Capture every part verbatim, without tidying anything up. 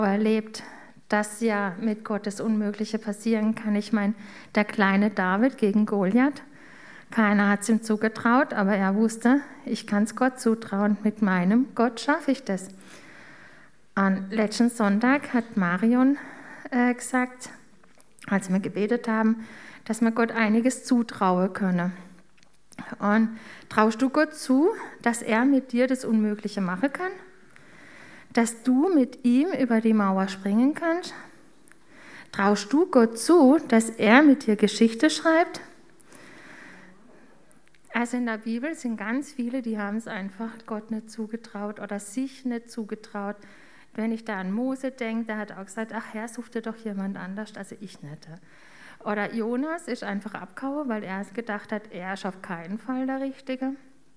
erlebt, dass ja mit Gott das Unmögliche passieren kann. Ich meine, der kleine David gegen Goliath, keiner hat es ihm zugetraut, aber er wusste, ich kann es Gott zutrauen, mit meinem Gott schaffe ich das. Am letzten Sonntag hat Marion äh, gesagt, als wir gebetet haben, dass man Gott einiges zutrauen könne. Und traust du Gott zu, dass er mit dir das Unmögliche machen kann? Dass du mit ihm über die Mauer springen kannst? Traust du Gott zu, dass er mit dir Geschichte schreibt? Also in der Bibel sind ganz viele, die haben es einfach Gott nicht zugetraut oder sich nicht zugetraut. Wenn ich da an Mose denke, der hat auch gesagt, ach Herr, such dir doch jemand anders, also ich nicht. Oder Jonas ist einfach abgehauen, weil er gedacht hat, er ist auf keinen Fall der Richtige.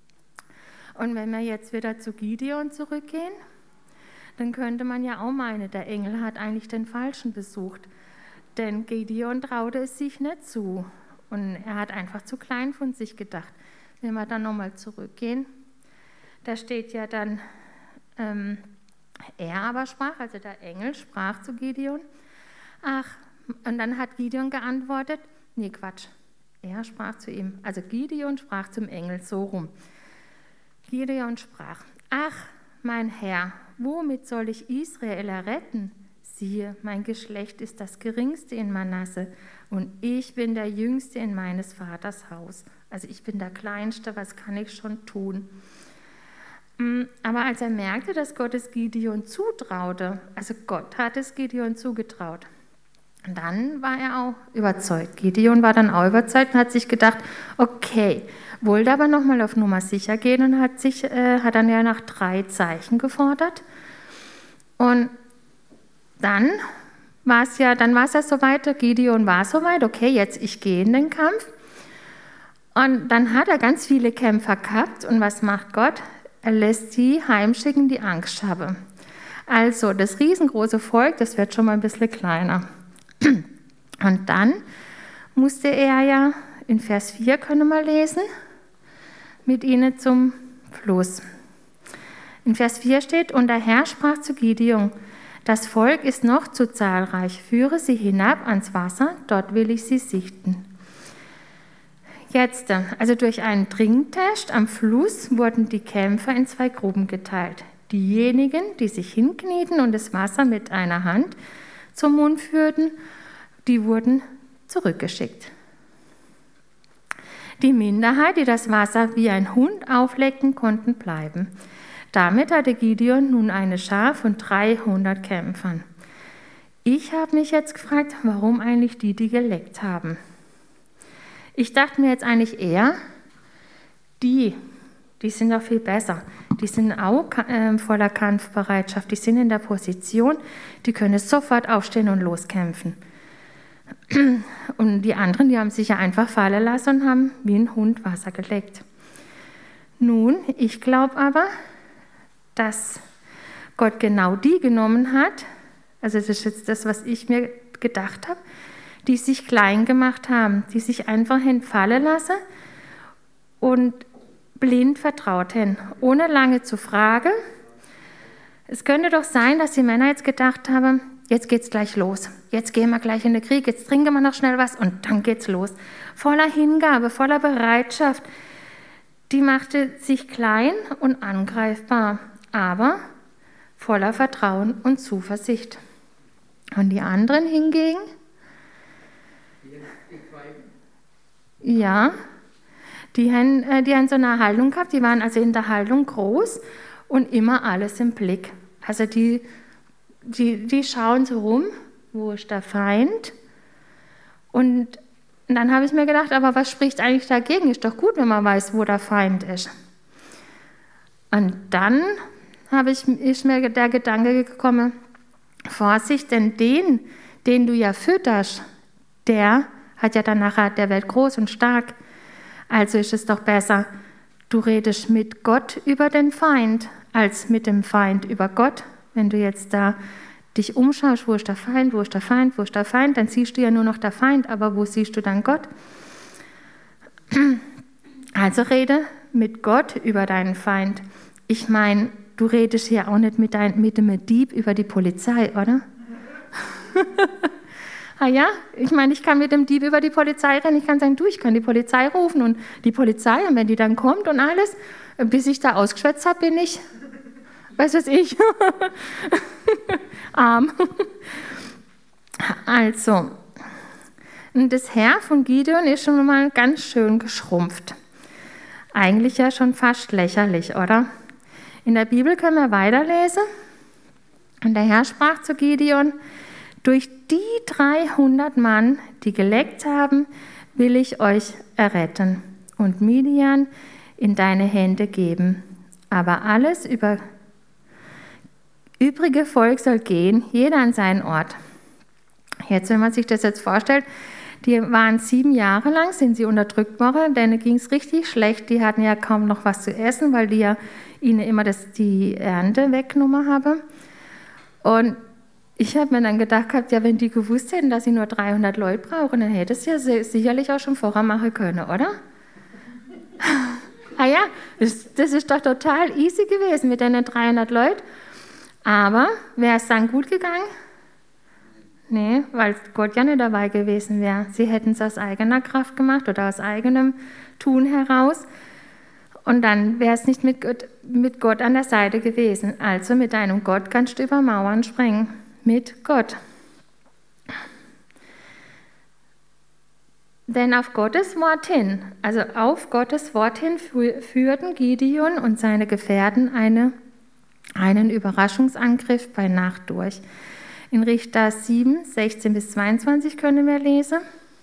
Und wenn wir jetzt wieder zu Gideon zurückgehen, dann könnte man ja auch meinen, der Engel hat eigentlich den Falschen besucht. Denn Gideon traute es sich nicht zu. Und er hat einfach zu klein von sich gedacht. Wenn wir dann nochmal zurückgehen, da steht ja dann, ähm, er aber sprach, also der Engel sprach zu Gideon. Ach, und dann hat Gideon geantwortet, nee, Quatsch. Er sprach zu ihm, also Gideon sprach zum Engel so rum. Gideon sprach, ach, mein Herr, womit soll ich Israel erretten? Siehe, mein Geschlecht ist das geringste in Manasse und ich bin der Jüngste in meines Vaters Haus. Also ich bin der Kleinste, was kann ich schon tun? Aber als er merkte, dass Gott es Gideon zutraute, also Gott hat es Gideon zugetraut, dann war er auch überzeugt. Gideon war dann auch überzeugt und hat sich gedacht, okay, wollte aber nochmal auf Nummer sicher gehen und hat, sich, äh, hat dann ja nach drei Zeichen gefordert. Und dann war es ja, dann war es ja soweit, Gideon war soweit, okay, jetzt ich gehe in den Kampf. Und dann hat er ganz viele Kämpfer gehabt und was macht Gott? Er lässt sie heimschicken, die Angst haben. Also das riesengroße Volk, das wird schon mal ein bisschen kleiner. Und dann musste er ja, in Vers vier können wir lesen, mit ihnen zum Fluss. In Vers vier steht, und der Herr sprach zu Gideon, das Volk ist noch zu zahlreich, führe sie hinab ans Wasser, dort will ich sie sichten. Jetzt, also durch einen Trinktest am Fluss wurden die Kämpfer in zwei Gruppen geteilt. Diejenigen, die sich hinknieten und das Wasser mit einer Hand zum Mund führten, die wurden zurückgeschickt. Die Minderheit, die das Wasser wie ein Hund aufleckten, konnten bleiben. Damit hatte Gideon nun eine Schar von dreihundert Kämpfern. Ich habe mich jetzt gefragt, warum eigentlich die, die geleckt haben. Ich dachte mir jetzt eigentlich eher, die, die sind doch viel besser. Die sind auch äh, voller Kampfbereitschaft, die sind in der Position, die können sofort aufstehen und loskämpfen. Und die anderen, die haben sich ja einfach fallen lassen und haben wie ein Hund Wasser geleckt. Nun, ich glaube aber, dass Gott genau die genommen hat, also das ist jetzt das, was ich mir gedacht habe, die sich klein gemacht haben, die sich einfach hinfallen lassen und blind vertraut haben, ohne lange zu fragen. Es könnte doch sein, dass die Männer jetzt gedacht haben, jetzt geht's gleich los, jetzt gehen wir gleich in den Krieg, jetzt trinken wir noch schnell was und dann geht's los. Voller Hingabe, voller Bereitschaft. Die machte sich klein und angreifbar, aber voller Vertrauen und Zuversicht. Und die anderen hingegen, ja, die haben, die haben so eine Haltung gehabt, die waren also in der Haltung groß und immer alles im Blick. Also die, die, die schauen so rum, wo ist der Feind? Und dann habe ich mir gedacht, aber was spricht eigentlich dagegen? Ist doch gut, wenn man weiß, wo der Feind ist. Und dann habe ich, ist mir der Gedanke gekommen, Vorsicht, denn den, den du ja fütterst, der hat ja dann nachher der Welt groß und stark. Also ist es doch besser, du redest mit Gott über den Feind, als mit dem Feind über Gott. Wenn du jetzt da dich umschaust, wo ist der Feind, wo ist der Feind, wo ist der Feind, dann siehst du ja nur noch der Feind, aber wo siehst du dann Gott? Also rede mit Gott über deinen Feind. Ich meine, du redest hier auch nicht mit, dein, mit dem Dieb über die Polizei, oder? Ah ja, ich meine, ich kann mit dem Dieb über die Polizei rennen, ich kann sagen, du, ich kann die Polizei rufen und die Polizei, und wenn die dann kommt und alles, bis ich da ausgeschwätzt habe, bin ich, was weiß ich, arm. Also, das Heer von Gideon ist schon mal ganz schön geschrumpft. Eigentlich ja schon fast lächerlich, oder? In der Bibel können wir weiterlesen. Und der Herr sprach zu Gideon: Durch die dreihundert Mann, die geleckt haben, will ich euch erretten und Midian in deine Hände geben. Aber alles über, übrige Volk soll gehen, jeder an seinen Ort. Jetzt, wenn man sich das jetzt vorstellt, die waren sieben Jahre lang, sind sie unterdrückt worden, denen ging es richtig schlecht. Die hatten ja kaum noch was zu essen, weil die ja ihnen immer das, die Ernte weggenommen haben. Und ich habe mir dann gedacht gehabt, ja, wenn die gewusst hätten, dass sie nur dreihundert Leute brauchen, dann hätte es ja sicherlich auch schon vorher machen können, oder? Ah ja, das, das ist doch total easy gewesen mit den dreihundert Leuten. Aber wäre es dann gut gegangen? Nee, weil Gott ja nicht dabei gewesen wäre. Sie hätten es aus eigener Kraft gemacht oder aus eigenem Tun heraus. Und dann wäre es nicht mit Gott, mit Gott an der Seite gewesen. Also mit deinem Gott kannst du über Mauern sprengen. Mit Gott. Denn auf Gottes Wort hin, also auf Gottes Wort hin führten Gideon und seine Gefährten eine, einen Überraschungsangriff bei Nacht durch. In Richter sieben, sechzehn bis zweiundzwanzig können wir lesen.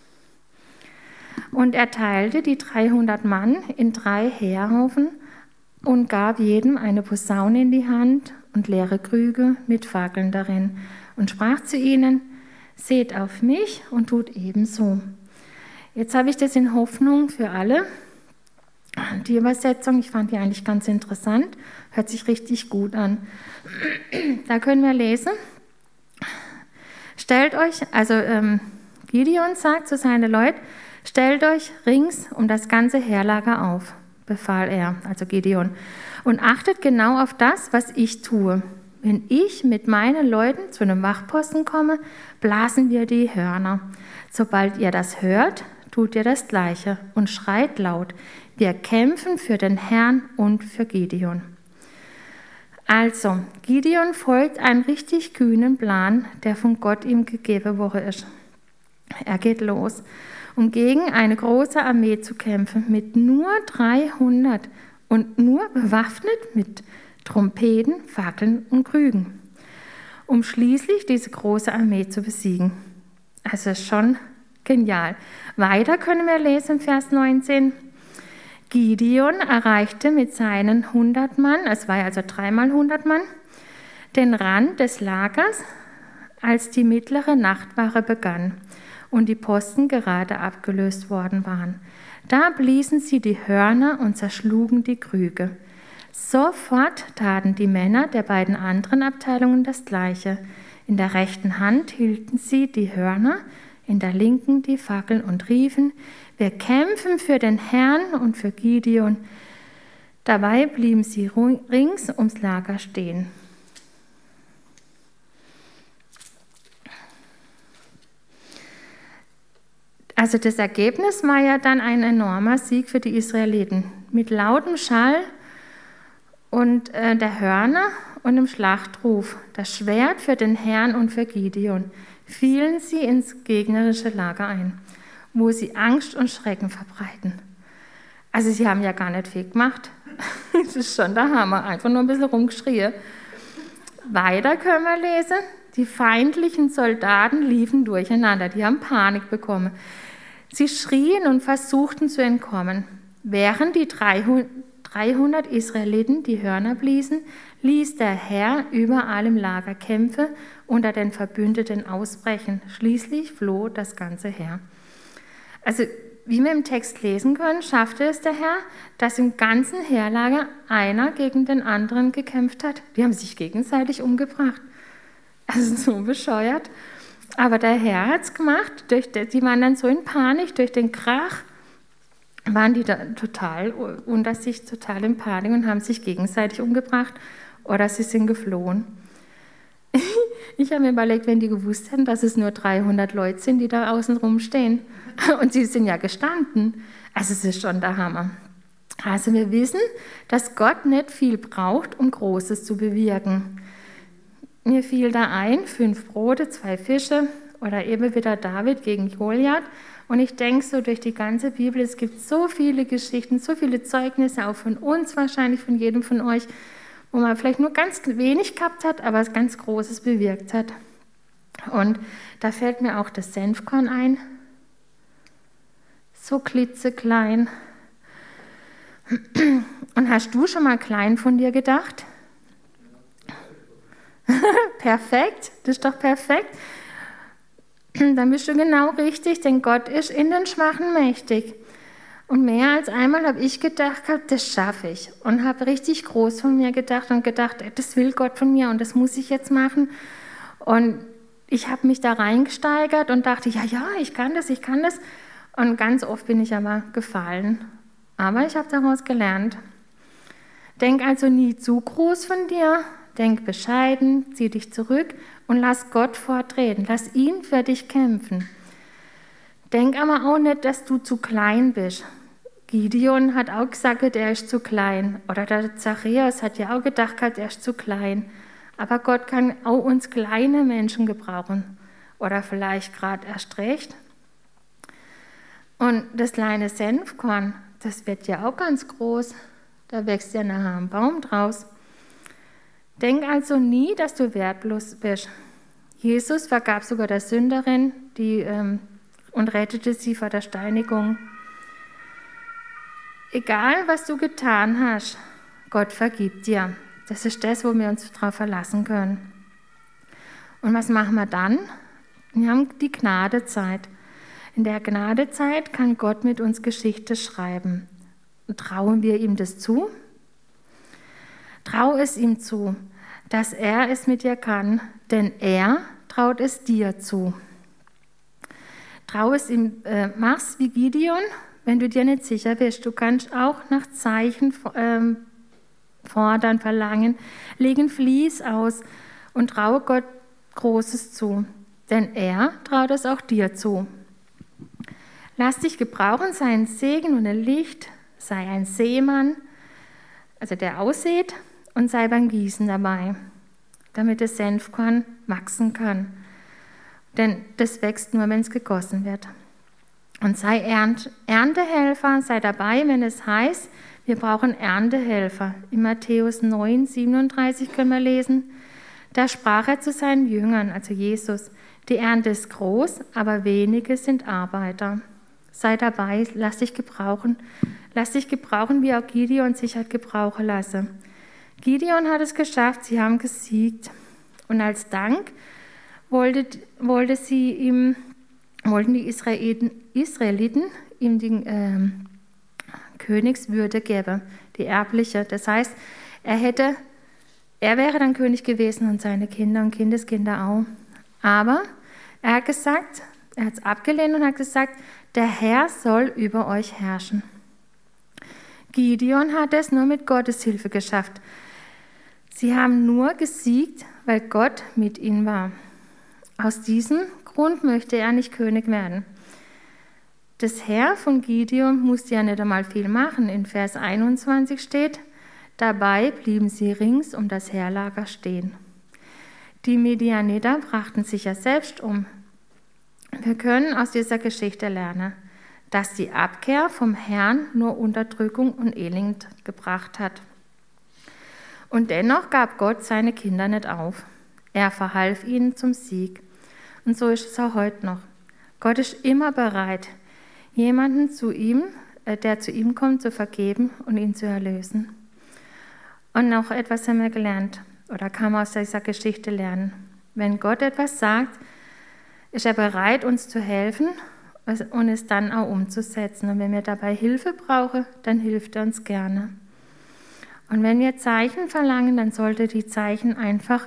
Und er teilte die dreihundert Mann in drei Heerhaufen und gab jedem eine Posaune in die Hand und leere Krüge mit Fackeln darin und sprach zu ihnen: Seht auf mich und tut ebenso. Jetzt habe ich das in Hoffnung für alle. Die Übersetzung, ich fand die eigentlich ganz interessant, hört sich richtig gut an. Da können wir lesen: Stellt euch, also ähm, Gideon sagt zu seinen Leuten, stellt euch rings um das ganze Heerlager auf, befahl er, also Gideon, und achtet genau auf das, was ich tue. Wenn ich mit meinen Leuten zu einem Wachposten komme, blasen wir die Hörner. Sobald ihr das hört, tut ihr das Gleiche und schreit laut: Wir kämpfen für den Herrn und für Gideon. Also, Gideon folgt einem richtig kühnen Plan, der von Gott ihm gegeben worden ist. Er geht los, um gegen eine große Armee zu kämpfen, mit nur dreihundert und nur bewaffnet mit Trompeten, Fackeln und Krügen, um schließlich diese große Armee zu besiegen. Also schon genial. Weiter können wir lesen im Vers neunzehn. Gideon erreichte mit seinen hundert Mann, es war ja also dreimal hundert Mann, den Rand des Lagers, als die mittlere Nachtwache begann und die Posten gerade abgelöst worden waren. Da bliesen sie die Hörner und zerschlugen die Krüge. Sofort taten die Männer der beiden anderen Abteilungen das Gleiche. In der rechten Hand hielten sie die Hörner, in der linken die Fackeln und riefen: Wir kämpfen für den Herrn und für Gideon. Dabei blieben sie rings ums Lager stehen. Also das Ergebnis war ja dann ein enormer Sieg für die Israeliten. Mit lautem Schall und äh, der Hörner und dem Schlachtruf, das Schwert für den Herrn und für Gideon, fielen sie ins gegnerische Lager ein, wo sie Angst und Schrecken verbreiten. Also sie haben ja gar nicht viel gemacht. Das ist schon der Hammer, einfach nur ein bisschen rumgeschrien. Weiter können wir lesen: Die feindlichen Soldaten liefen durcheinander, die haben Panik bekommen. Sie schrien und versuchten zu entkommen. Während die dreihundert Israeliten die Hörner bliesen, ließ der Herr überall im Lager Kämpfe unter den Verbündeten ausbrechen. Schließlich floh das ganze Heer. Also, wie wir im Text lesen können, schaffte es der Herr, dass im ganzen Heerlager einer gegen den anderen gekämpft hat. Die haben sich gegenseitig umgebracht. Also so bescheuert. Aber der Herr hat es gemacht. Durch die, die waren dann so in Panik, durch den Krach waren die da total unter sich, total in Panik und haben sich gegenseitig umgebracht. oder sie sind geflohen. Ich habe mir überlegt, wenn die gewusst hätten, dass es nur dreihundert Leute sind, die da außen rumstehen. Und sie sind ja gestanden. Also es ist schon der Hammer. Also wir wissen, dass Gott nicht viel braucht, um Großes zu bewirken. Mir fiel da ein, fünf Brote, zwei Fische oder eben wieder David gegen Goliath. Und ich denke so durch die ganze Bibel, es gibt so viele Geschichten, so viele Zeugnisse, auch von uns wahrscheinlich, von jedem von euch, wo man vielleicht nur ganz wenig gehabt hat, aber was ganz Großes bewirkt hat. Und da fällt mir auch das Senfkorn ein. So klitzeklein. Und hast du schon mal klein von dir gedacht? Perfekt, das ist doch perfekt. Dann bist du genau richtig, denn Gott ist in den Schwachen mächtig. Und mehr als einmal habe ich gedacht, das schaffe ich. Und habe richtig groß von mir gedacht und gedacht, das will Gott von mir und das muss ich jetzt machen. Und ich habe mich da reingesteigert und dachte, ja, ja, ich kann das, ich kann das. Und ganz oft bin ich aber gefallen. Aber ich habe daraus gelernt. Denk also nie zu groß von dir, denk bescheiden, zieh dich zurück und lass Gott vortreten. Lass ihn für dich kämpfen. Denk aber auch nicht, dass du zu klein bist. Gideon hat auch gesagt, er ist zu klein. Oder der Zachäus hat ja auch gedacht, er ist zu klein. Aber Gott kann auch uns kleine Menschen gebrauchen. Oder vielleicht gerade erst recht. Und das kleine Senfkorn, das wird ja auch ganz groß. Da wächst ja nachher ein Baum draus. Denk also nie, dass du wertlos bist. Jesus vergab sogar der Sünderin die, ähm, und rettete sie vor der Steinigung. Egal, was du getan hast, Gott vergibt dir. Das ist das, wo wir uns darauf verlassen können. Und was machen wir dann? Wir haben die Gnadezeit. In der Gnadezeit kann Gott mit uns Geschichte schreiben. Und trauen wir ihm das zu? Trau es ihm zu, dass er es mit dir kann, denn er traut es dir zu. Trau es ihm, äh, mach's wie Gideon, wenn du dir nicht sicher bist. Du kannst auch nach Zeichen ähm, fordern, verlangen, legen Vlies aus und traue Gott Großes zu, denn er traut es auch dir zu. Lass dich gebrauchen, sei ein Segen und ein Licht, sei ein Seemann, also der aussät, und sei beim Gießen dabei, damit das Senfkorn wachsen kann. Denn das wächst nur, wenn es gegossen wird. Und sei Ernt, Erntehelfer, sei dabei, wenn es heißt, wir brauchen Erntehelfer. In Matthäus neun, siebenunddreißig können wir lesen, da sprach er zu seinen Jüngern, also Jesus, die Ernte ist groß, aber wenige sind Arbeiter. Sei dabei, lass dich gebrauchen. Lass dich gebrauchen, wie auch Gideon sich hat gebrauchen lassen. Gideon hat es geschafft, sie haben gesiegt. Und als Dank wollte, wollte sie ihm, wollten die Israeliten, Israeliten ihm die äh, Königswürde geben, die erbliche. Das heißt, er, hätte, er wäre dann König gewesen und seine Kinder und Kindeskinder auch. Aber er hat gesagt, er hat es abgelehnt und hat gesagt, der Herr soll über euch herrschen. Gideon hat es nur mit Gottes Hilfe geschafft. Sie haben nur gesiegt, weil Gott mit ihnen war. Aus diesem Grund möchte er nicht König werden. Das Heer von Gideon musste ja nicht einmal viel machen. In Vers einundzwanzig steht, dabei blieben sie rings um das Heerlager stehen. Die Midianiter brachten sich ja selbst um. Wir können aus dieser Geschichte lernen, dass die Abkehr vom Herrn nur Unterdrückung und Elend gebracht hat. Und dennoch gab Gott seine Kinder nicht auf. Er verhalf ihnen zum Sieg. Und so ist es auch heute noch. Gott ist immer bereit, jemanden zu ihm, der zu ihm kommt, zu vergeben und ihn zu erlösen. Und noch etwas haben wir gelernt, oder kann man aus dieser Geschichte lernen. Wenn Gott etwas sagt, ist er bereit, uns zu helfen und es dann auch umzusetzen. Und wenn wir dabei Hilfe brauchen, dann hilft er uns gerne. Und wenn wir Zeichen verlangen, dann sollte die Zeichen einfach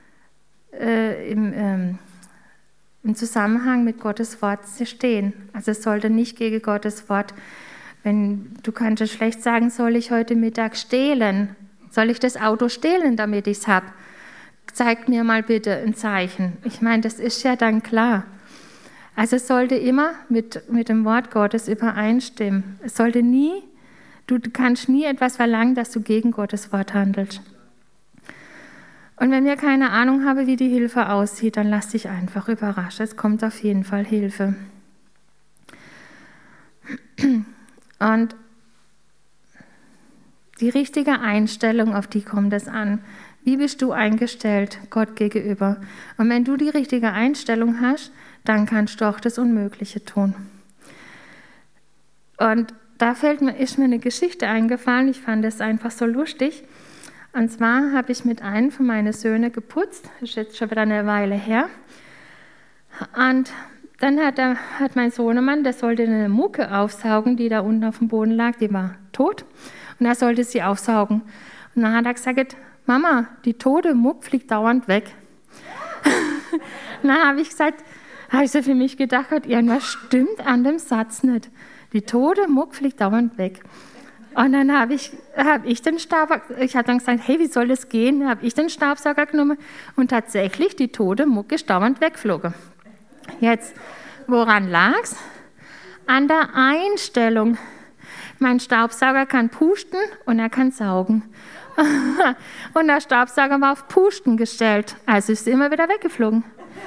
äh, im, ähm, im Zusammenhang mit Gottes Wort stehen. Also es sollte nicht gegen Gottes Wort, wenn du kannst schlecht sagen, soll ich heute Mittag stehlen? Soll ich das Auto stehlen, damit ich es habe? Zeigt mir mal bitte ein Zeichen. Ich meine, das ist ja dann klar. Also es sollte immer mit, mit dem Wort Gottes übereinstimmen. Es sollte nie, du kannst nie etwas verlangen, dass du gegen Gottes Wort handelst. Und wenn wir keine Ahnung haben, wie die Hilfe aussieht, dann lass dich einfach überraschen. Es kommt auf jeden Fall Hilfe. Und die richtige Einstellung, auf die kommt es an. Wie bist du eingestellt Gott gegenüber? Und wenn du die richtige Einstellung hast, dann kannst du auch das Unmögliche tun. Und da fällt mir, ist mir eine Geschichte eingefallen, ich fand es einfach so lustig. Und zwar habe ich mit einem von meinen Söhnen geputzt, das ist jetzt schon wieder eine Weile her. Und dann hat, er, hat mein Sohnemann, der sollte eine Mucke aufsaugen, die da unten auf dem Boden lag, die war tot. Und er sollte sie aufsaugen. Und dann hat er gesagt, Mama, die tote Muck fliegt dauernd weg. Dann habe ich gesagt, habe ich so für mich gedacht, irgendwas stimmt an dem Satz nicht. Die tote Muck fliegt dauernd weg. Und dann habe ich, hab ich den Staubsauger, ich habe dann gesagt, hey, wie soll das gehen? Dann habe ich den Staubsauger genommen und tatsächlich die tote Muck ist dauernd weggeflogen. Jetzt, woran lag es? An der Einstellung. Mein Staubsauger kann pusten und er kann saugen. Und der Staubsauger war auf Pusten gestellt, also ist sie immer wieder weggeflogen.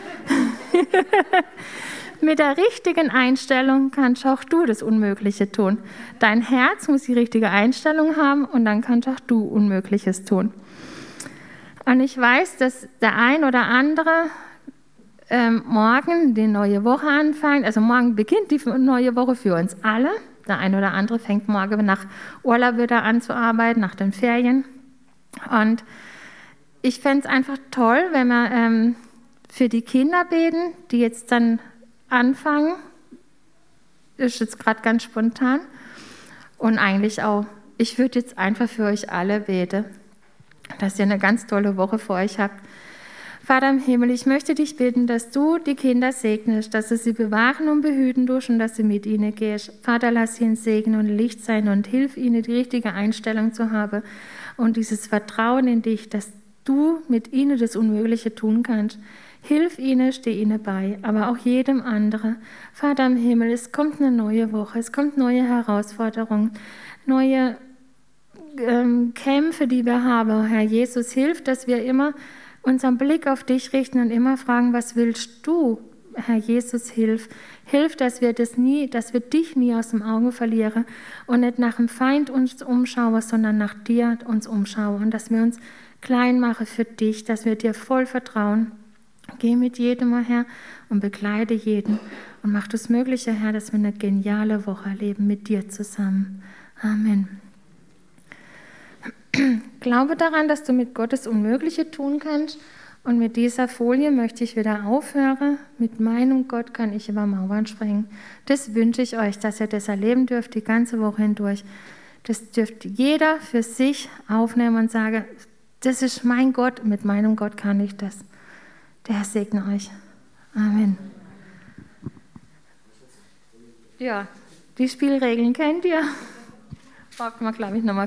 Mit der richtigen Einstellung kannst auch du das Unmögliche tun. Dein Herz muss die richtige Einstellung haben und dann kannst auch du Unmögliches tun. Und ich weiß, dass der ein oder andere ähm, morgen die neue Woche anfängt. Also morgen beginnt die neue Woche für uns alle. Der ein oder andere fängt morgen nach Urlaub wieder an zu arbeiten, nach den Ferien. Und ich fände es einfach toll, wenn wir ähm, für die Kinder beten, die jetzt dann anfangen. Das ist jetzt gerade ganz spontan. Und eigentlich auch, ich würde jetzt einfach für euch alle beten, dass ihr eine ganz tolle Woche vor euch habt. Vater im Himmel, ich möchte dich bitten, dass du die Kinder segnest, dass du sie bewahren und behüten tust und dass du mit ihnen gehst. Vater, lass sie ein Segen und Licht sein und hilf ihnen, die richtige Einstellung zu haben und dieses Vertrauen in dich, dass du mit ihnen das Unmögliche tun kannst. Hilf ihnen, steh ihnen bei, aber auch jedem anderen. Vater im Himmel, es kommt eine neue Woche, es kommt neue Herausforderungen, neue ähm, Kämpfe, die wir haben. Herr Jesus, hilf, dass wir immer unseren Blick auf dich richten und immer fragen, was willst du? Herr Jesus, hilf. Hilf, dass wir das nie, dass wir dich nie aus dem Auge verlieren und nicht nach dem Feind uns umschauen, sondern nach dir uns umschauen und dass wir uns klein machen für dich, dass wir dir voll vertrauen. Geh mit jedem mal her und begleite jeden und mach das Mögliche, Herr, dass wir eine geniale Woche erleben mit dir zusammen. Amen. Glaube daran, dass du mit Gott das Unmögliche tun kannst. Und mit dieser Folie möchte ich wieder aufhören. Mit meinem Gott kann ich über Mauern springen. Das wünsche ich euch, dass ihr das erleben dürft, die ganze Woche hindurch. Das dürft jeder für sich aufnehmen und sagen, das ist mein Gott, mit meinem Gott kann ich das. Der Herr segne euch. Amen. Ja, die Spielregeln kennt ihr. Braucht man, glaube ich, nochmal.